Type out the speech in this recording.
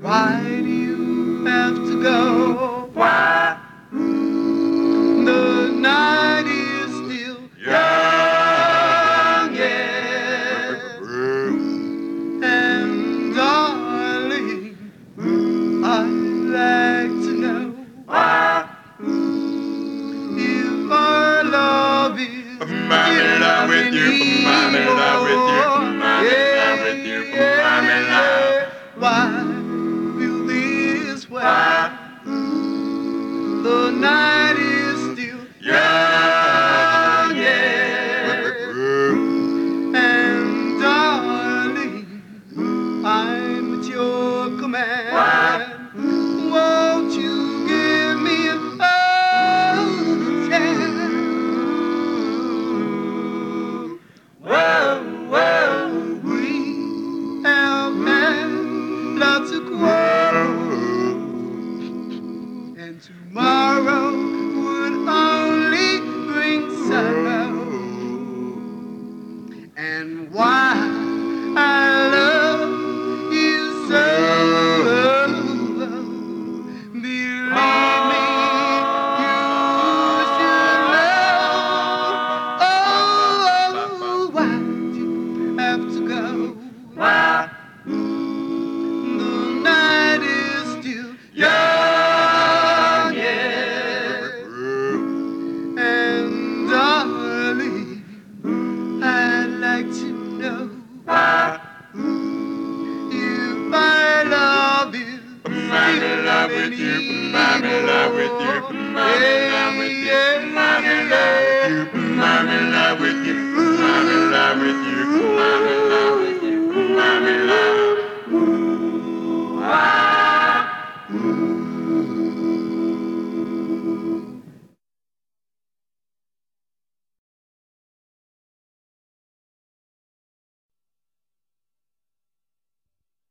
Why do you have to go? Why? The night is still young, yeah. And darling, I'd like to know Why? if our love is I'm in love with you, I'm in love with you, I'm in love with you, I'm in love. Why feel this way? Why? The night is still young, yeah. And darling, I'm at your command. Won't you give me a chance? Whoa, whoa, we have had lots of quarrels, and tomorrow would only bring sorrow. And why I love you so, believe me, you should know. Oh, why'd you have to go? Why? The night is still young, yeah. And darling, I'd like to know Why? if my love is I'm in love with you, I'm in love with you, I'm in love with you, I'm in love with you, I'm in love with you, I'm in love with you, I'm in love with you.